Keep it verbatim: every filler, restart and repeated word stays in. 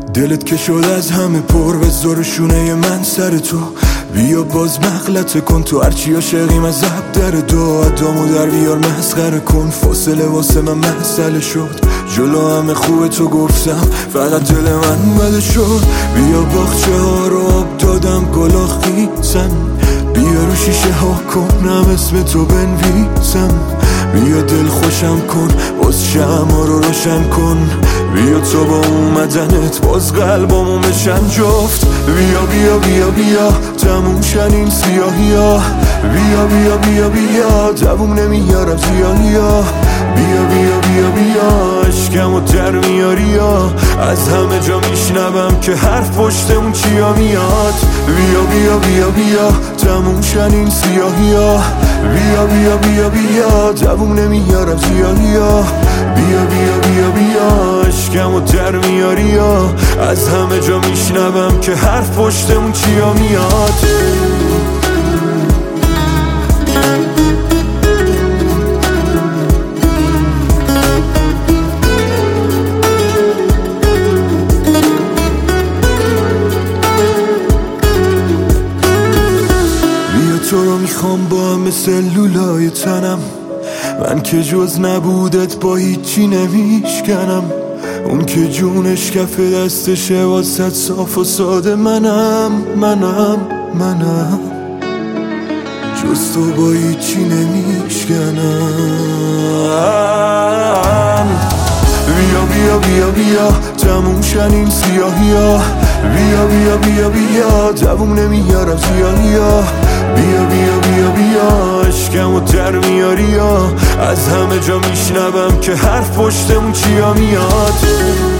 دلت که شد از همه پر به زور شونه من سر تو. بیا باز مغلطه کن تو هرچی عاشقیم از عب در دو. ادامو در بیار مسخره کن، فاصله واسه من مسئله شد. جلو همه خوبه تو گفتم فقط دل من بده شد. بیا باغچه ها رو آب دادم گلا خیزن، بیا رو شیشه ها کنم اسم تو بنویسم. بیا دل خوشم کن باز شمع رو روشن کن. بیا تو با اومدنت باز قلبامو بشن جفت. بیا بیا بیا بیا تموم شن این سیاهی ها. بیا بیا بیا بیا دووم نمیارم زیاهی ها. بیا بیا بیا بیا عشقمو در میاری ها. از همه جا میشنوم که حرف پشت اون چیا میاد. بیا بیا بیا بیا تموم شن این سیاهی ها. بیا بیا بیا بیا دووم نمیارم زیاهی ها. بیا بیا بیا بیا عشقمو در میاری ها. از همه جا میشنوم که حرف پشت اون چیا میاد. تو رو میخوام با همه سلولای تنم. من که جز نبودت با هیچی نمیشکنم. اون که جونش کف دستشه واسه صاف و ساده منم منم منم. جز تو با هیچی نمیشکنم. بیا بیا بیا بیا تموم شن این سیاهی ها. بیا بیا بیا بیا دووم نمیارم زیاهی ها. بیا بیا بیا بیا عشقمو در میاری ها. از همه جا میشنوم که حرف پشت اون چیا میاد.